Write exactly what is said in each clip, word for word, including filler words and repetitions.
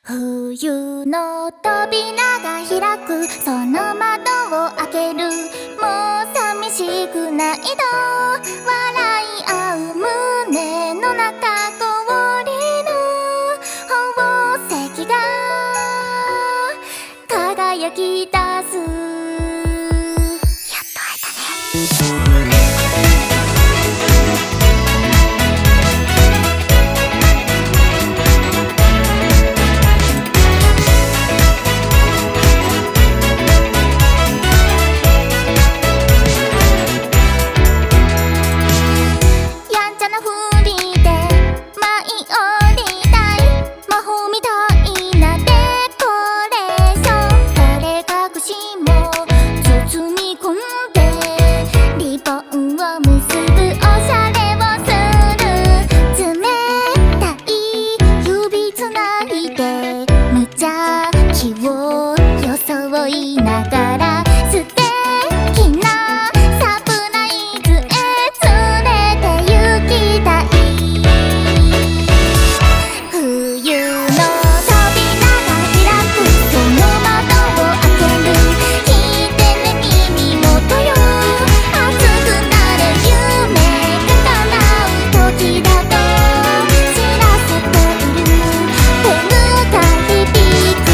冬の扉が開く、その窓を開ける。もう寂しくないと笑い合う胸の中、氷の宝石が輝き出す。やっと会えたね。装いながら素敵なサプライズへ連れて行きたい。冬の扉が開く、その窓を開ける。聞いてね耳元よ、熱くなれ夢が叶う時だと知らせている。ベルが響く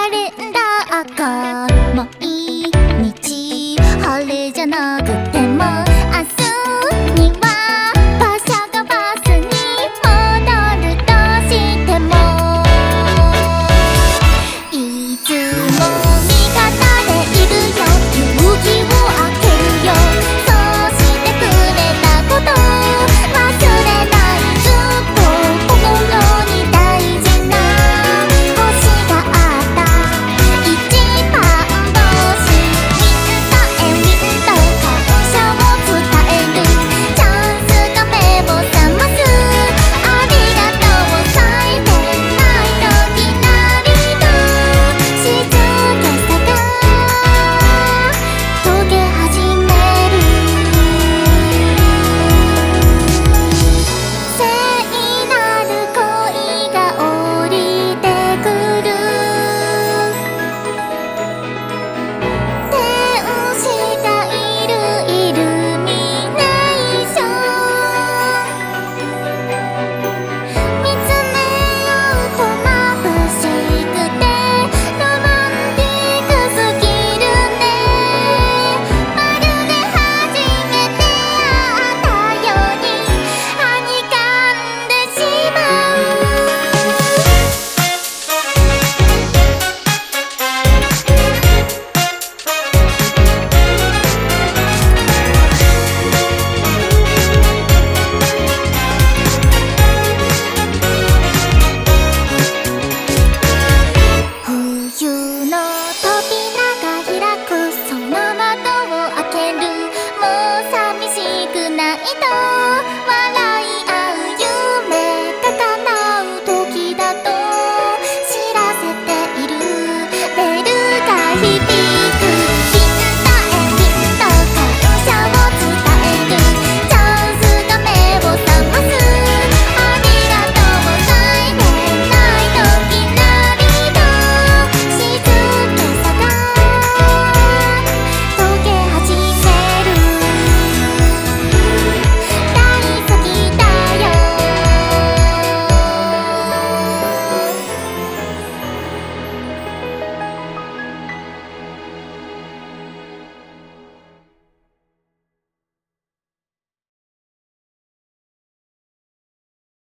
毎日晴れじゃなくても